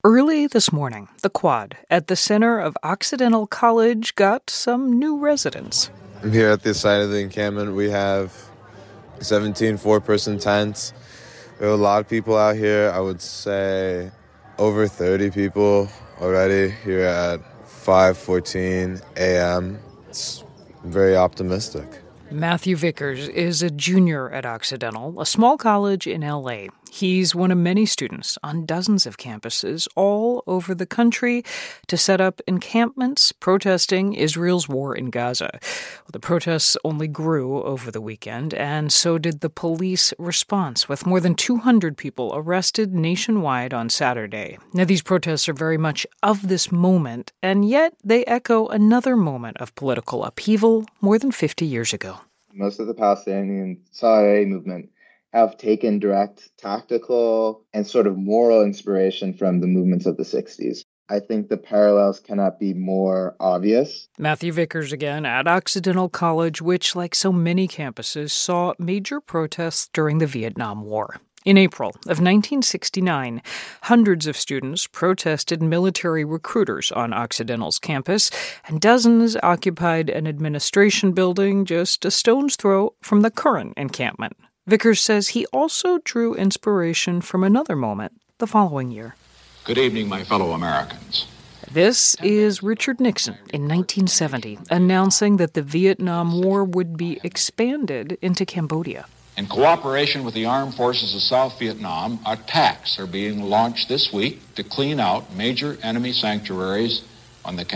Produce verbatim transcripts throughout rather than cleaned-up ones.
Early this morning, the Quad at the center of Occidental College got some new residents. Here at this side of the encampment, we have seventeen four-person tents. There are a lot of people out here. I would say over thirty people already here at five fourteen a.m. It's very optimistic. Matthew Vickers is a junior at Occidental, a small college in L A. He's one of many students on dozens of campuses all over the country to set up encampments protesting Israel's war in Gaza. Well, the protests only grew over the weekend, and so did the police response, with more than two hundred people arrested nationwide on Saturday. Now, these protests are very much of this moment, and yet they echo another moment of political upheaval more than fifty years ago. Most of the Palestinian Solidarity movement have taken direct tactical and sort of moral inspiration from the movements of the sixties. I think the parallels cannot be more obvious. Matthew Vickers again at Occidental College, which, like so many campuses, saw major protests during the Vietnam War. In April of nineteen sixty-nine, hundreds of students protested military recruiters on Occidental's campus, and dozens occupied an administration building just a stone's throw from the current encampment. Vickers says he also drew inspiration from another moment the following year. Good evening, my fellow Americans. This is Richard Nixon in nineteen seventy, announcing that the Vietnam War would be expanded into Cambodia. In cooperation with the armed forces of South Vietnam, attacks are being launched this week to clean out major enemy sanctuaries on the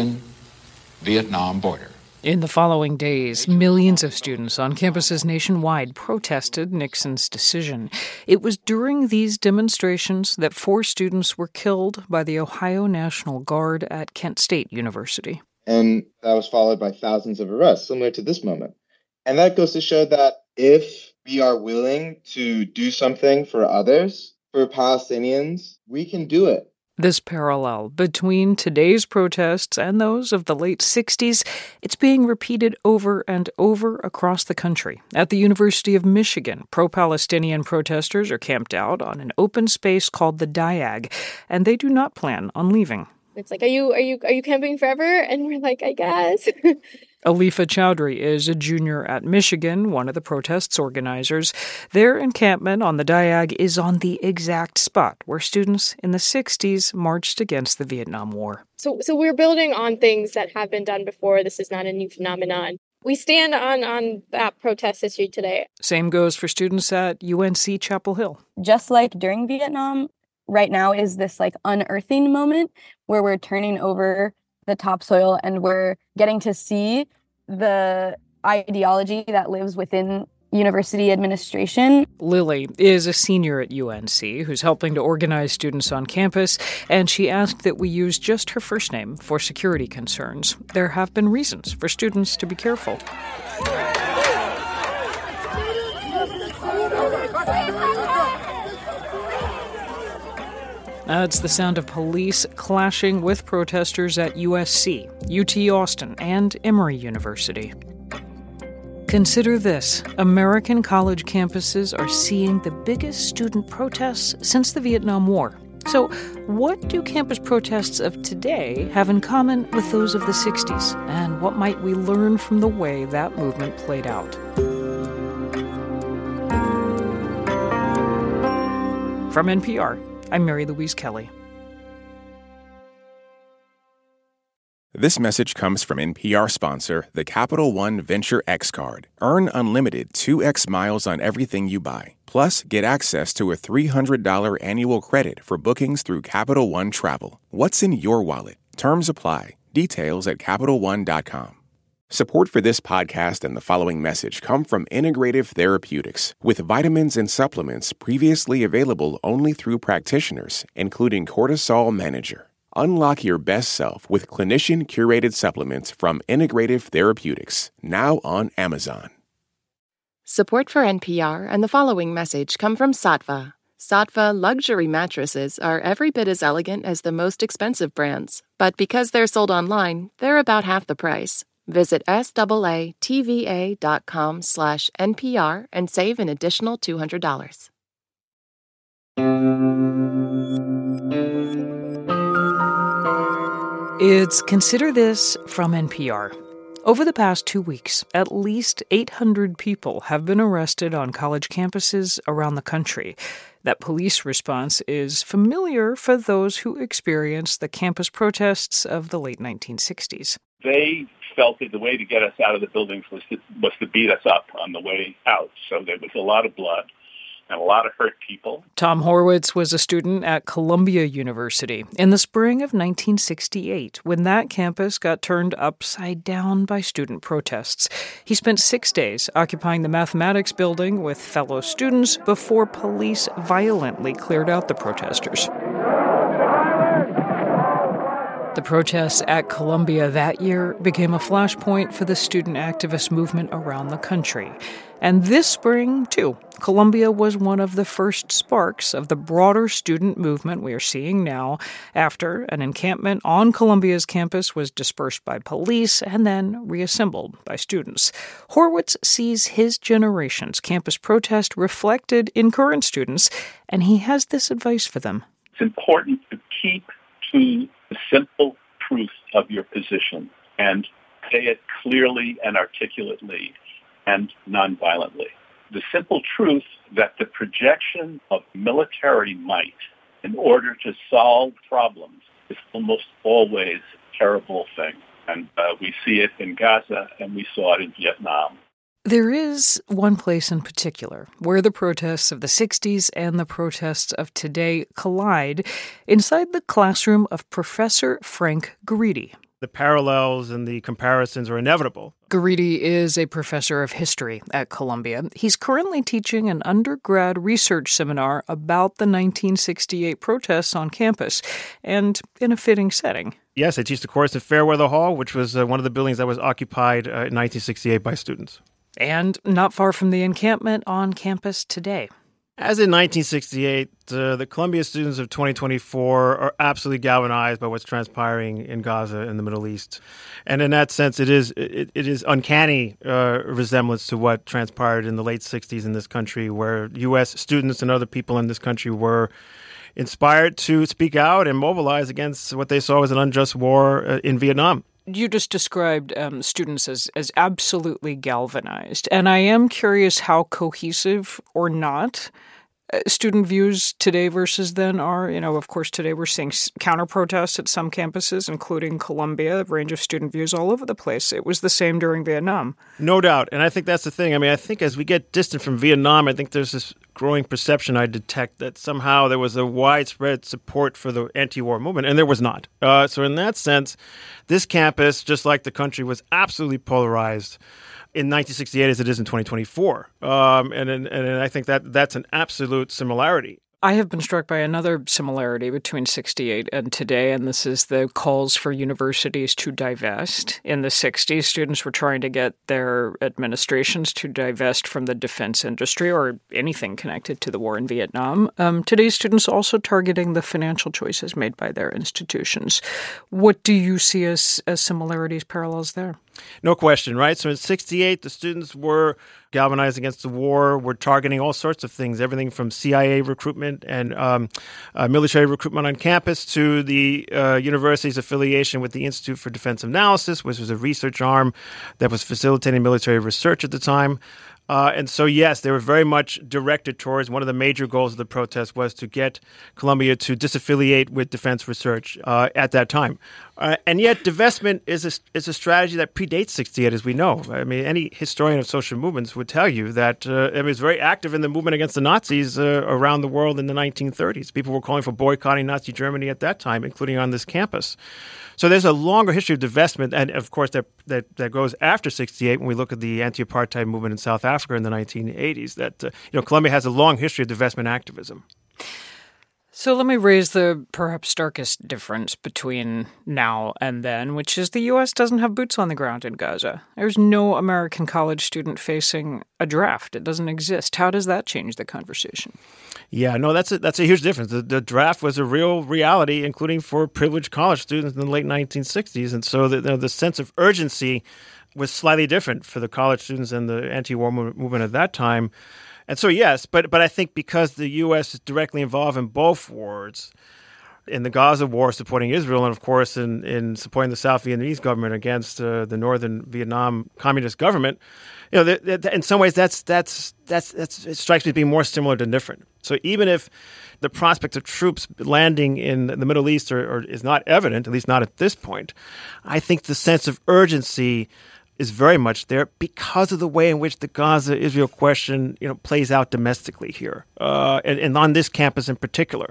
Cambodian-Vietnam border. In the following days, millions of students on campuses nationwide protested Nixon's decision. It was during these demonstrations that four students were killed by the Ohio National Guard at Kent State University. And that was followed by thousands of arrests, similar to this moment. And that goes to show that if we are willing to do something for others, for Palestinians, we can do it. This parallel between today's protests and those of the late sixties, it's being repeated over and over across the country. At the University of Michigan, pro-Palestinian protesters are camped out on an open space called the Diag, and they do not plan on leaving. It's like, are you are you are you camping forever? And we're like, I guess. Alifa Chowdhury is a junior at Michigan, one of the protests organizers. Their encampment on the Diag is on the exact spot where students in the sixties marched against the Vietnam War. So so we're building on things that have been done before. This is not a new phenomenon. We stand on, on that protest history today. Same goes for students at U N C Chapel Hill. Just like during Vietnam, right now is this like unearthing moment where we're turning over the topsoil and we're getting to see the ideology that lives within university administration. Lily is a senior at U N C who's helping to organize students on campus, and she asked that we use just her first name for security concerns. There have been reasons for students to be careful. That's the sound of police clashing with protesters at U S C, U T Austin, and Emory University. Consider this. American college campuses are seeing the biggest student protests since the Vietnam War. So what do campus protests of today have in common with those of the sixties? And what might we learn from the way that movement played out? From N P R, I'm Mary Louise Kelly. This message comes from N P R sponsor, the Capital One Venture X Card. Earn unlimited two x miles on everything you buy. Plus, get access to a three hundred dollars annual credit for bookings through Capital One Travel. What's in your wallet? Terms apply. Details at Capital One dot com. Support for this podcast and the following message come from Integrative Therapeutics, with vitamins and supplements previously available only through practitioners, including Cortisol Manager. Unlock your best self with clinician-curated supplements from Integrative Therapeutics, now on Amazon. Support for N P R and the following message come from Saatva. Saatva luxury mattresses are every bit as elegant as the most expensive brands, but because they're sold online, they're about half the price. Visit saatva.com slash NPR and save an additional two hundred dollars. It's Consider This from N P R. Over the past two weeks, at least eight hundred people have been arrested on college campuses around the country. That police response is familiar for those who experienced the campus protests of the late nineteen sixties. They felt that the way to get us out of the buildings was to, was to beat us up on the way out. So there was a lot of blood and a lot of hurt people. Tom Horwitz was a student at Columbia University in the spring of nineteen sixty-eight, when that campus got turned upside down by student protests. He spent six days occupying the mathematics building with fellow students before police violently cleared out the protesters. The protests at Columbia that year became a flashpoint for the student activist movement around the country. And this spring, too, Columbia was one of the first sparks of the broader student movement we are seeing now, after an encampment on Columbia's campus was dispersed by police and then reassembled by students. Horwitz sees his generation's campus protest reflected in current students, and he has this advice for them. It's important to keep to the simple truth of your position and say it clearly and articulately and nonviolently. The simple truth that the projection of military might in order to solve problems is almost always a terrible thing. And uh, we see it in Gaza and we saw it in Vietnam. There is one place in particular where the protests of the sixties and the protests of today collide, inside the classroom of Professor Frank Guariti. The parallels and the comparisons are inevitable. Guariti is a professor of history at Columbia. He's currently teaching an undergrad research seminar about the nineteen sixty-eight protests on campus, and in a fitting setting. Yes, I teach the course at Fairweather Hall, which was uh, one of the buildings that was occupied uh, in nineteen sixty-eight by students. And not far from the encampment on campus today. As in nineteen sixty-eight, uh, the Columbia students of twenty twenty-four are absolutely galvanized by what's transpiring in Gaza and the Middle East. And in that sense, it is it, it is uncanny uh, resemblance to what transpired in the late sixties in this country, where U S students and other people in this country were inspired to speak out and mobilize against what they saw as an unjust war uh, in Vietnam. You just described um, students as, as absolutely galvanized, and I am curious how cohesive or not uh, student views today versus then are. You know, of course, today we're seeing counter-protests at some campuses, including Columbia, a range of student views all over the place. It was the same during Vietnam. No doubt, and I think that's the thing. I mean, I think as we get distant from Vietnam, I think there's this growing perception I detect that somehow there was a widespread support for the anti-war movement, and there was not. Uh, so in that sense, this campus, just like the country, was absolutely polarized in nineteen sixty-eight as it is in twenty twenty-four. Um, and, and, and I think that that's an absolute similarity. I have been struck by another similarity between sixty-eight and today, and this is the calls for universities to divest. In the sixties, students were trying to get their administrations to divest from the defense industry or anything connected to the war in Vietnam. Um, today's students are also targeting the financial choices made by their institutions. What do you see as, as similarities, parallels there? No question, right? So in sixty-eight, the students were galvanized against the war, were targeting all sorts of things, everything from C I A recruitment and um, uh, military recruitment on campus to the uh, university's affiliation with the Institute for Defensive Analysis, which was a research arm that was facilitating military research at the time. Uh, and so, yes, they were very much directed towards one of the major goals of the protest was to get Columbia to disaffiliate with defense research uh, at that time. Uh, and yet divestment is a, is a strategy that predates sixty-eight, as we know. I mean, any historian of social movements would tell you that uh, it was very active in the movement against the Nazis uh, around the world in the nineteen thirties. People were calling for boycotting Nazi Germany at that time, including on this campus. So there's a longer history of divestment, and of course that, that, that goes after sixty-eight when we look at the anti-apartheid movement in South Africa in the nineteen eighties, that uh, you know Columbia has a long history of divestment activism. So let me raise the perhaps starkest difference between now and then, which is the U S doesn't have boots on the ground in Gaza. There's no American college student facing a draft. It doesn't exist. How does that change the conversation? Yeah, no, that's a, that's a huge difference. The, the draft was a real reality, including for privileged college students in the late nineteen sixties. And so the, the, the sense of urgency was slightly different for the college students and the anti-war movement at that time. And so, yes, but but I think because the U S is directly involved in both wars, in the Gaza war supporting Israel, and of course in, in supporting the South Vietnamese government against uh, the Northern Vietnam communist government. You know, th- th- in some ways, that's that's that's that's it strikes me as being more similar than different. So even if the prospect of troops landing in the Middle East are, are, is not evident, at least not at this point, I think the sense of urgency is very much there because of the way in which the Gaza-Israel question, you know, plays out domestically here, uh, and, and on this campus in particular.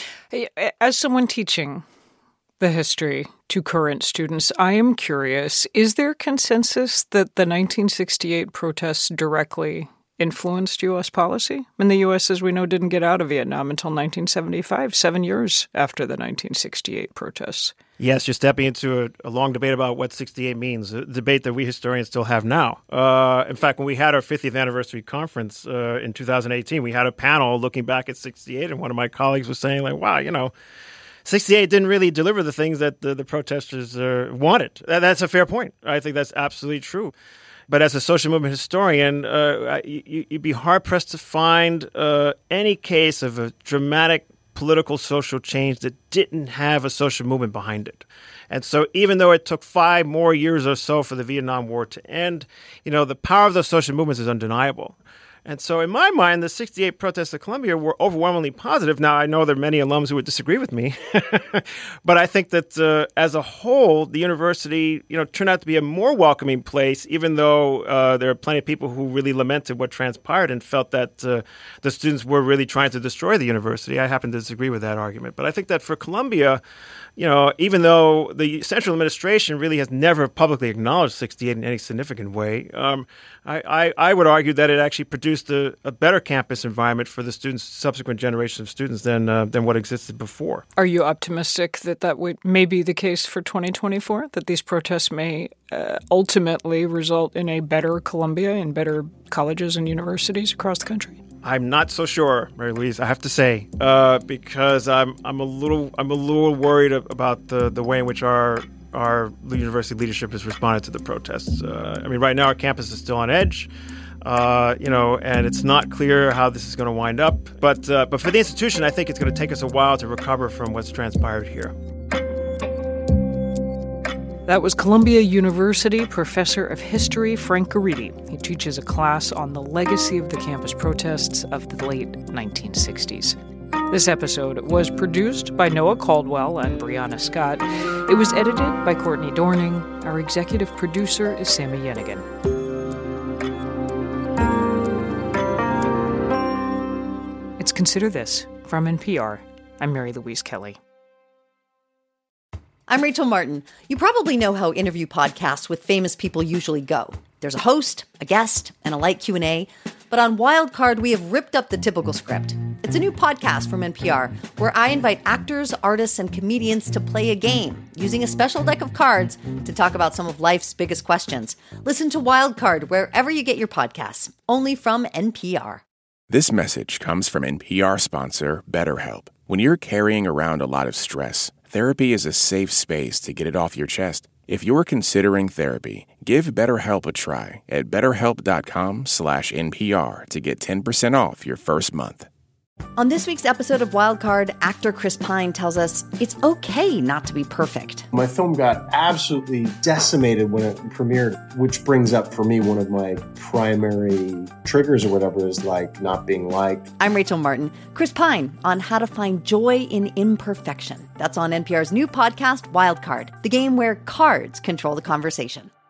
As someone teaching the history to current students, I am curious, is there consensus that the nineteen sixty-eight protests directly influenced U S policy? I mean, the U S, as we know, didn't get out of Vietnam until nineteen seventy-five, seven years after the nineteen sixty-eight protests. Yes, you're stepping into a, a long debate about what sixty-eight means, a debate that we historians still have now. Uh, in fact, when we had our fiftieth anniversary conference uh, in two thousand eighteen, we had a panel looking back at sixty-eight, and one of my colleagues was saying, like, wow, you know, sixty-eight didn't really deliver the things that the, the protesters uh, wanted. That, that's a fair point. I think that's absolutely true. But as a social movement historian, uh, you, you'd be hard-pressed to find uh, any case of a dramatic political social change that didn't have a social movement behind it. And so even though it took five more years or so for the Vietnam War to end, you know, the power of those social movements is undeniable. And so in my mind, the sixty-eight protests at Columbia were overwhelmingly positive. Now, I know there are many alums who would disagree with me, but I think that uh, as a whole, the university, you know, turned out to be a more welcoming place, even though uh, there are plenty of people who really lamented what transpired and felt that uh, the students were really trying to destroy the university. I happen to disagree with that argument. But I think that for Columbia, you know, even though the central administration really has never publicly acknowledged sixty-eight in any significant way, um, I, I, I would argue that it actually produced a, a better campus environment for the students, subsequent generations of students than uh, than what existed before. Are you optimistic that that would may be the case for twenty twenty-four, that these protests may uh, ultimately result in a better Columbia and better colleges and universities across the country? I'm not so sure, Mary Louise, I have to say, uh, because I'm I'm a little I'm a little worried about the, the way in which our our university leadership has responded to the protests. Uh, I mean, right now our campus is still on edge, uh, you know, and it's not clear how this is going to wind up. But uh, but for the institution, I think it's going to take us a while to recover from what's transpired here. That was Columbia University professor of history Frank Guariti. He teaches a class on the legacy of the campus protests of the late nineteen sixties. This episode was produced by Noah Caldwell and Brianna Scott. It was edited by Courtney Dorning. Our executive producer is Sammy Yenigan. It's Consider This from N P R. I'm Mary Louise Kelly. I'm Rachel Martin. You probably know how interview podcasts with famous people usually go. There's a host, a guest, and a light Q and A. But on Wildcard, we have ripped up the typical script. It's a new podcast from N P R where I invite actors, artists, and comedians to play a game using a special deck of cards to talk about some of life's biggest questions. Listen to Wildcard wherever you get your podcasts, only from N P R. This message comes from N P R sponsor BetterHelp. When you're carrying around a lot of stress, therapy is a safe space to get it off your chest. If you're considering therapy, give BetterHelp a try at betterhelp.com slash NPR to get ten percent off your first month. On this week's episode of Wildcard, actor Chris Pine tells us it's okay not to be perfect. My film got absolutely decimated when it premiered, which brings up for me one of my primary triggers or whatever is like not being liked. I'm Rachel Martin. Chris Pine on how to find joy in imperfection. That's on N P R's new podcast, Wildcard, the game where cards control the conversation.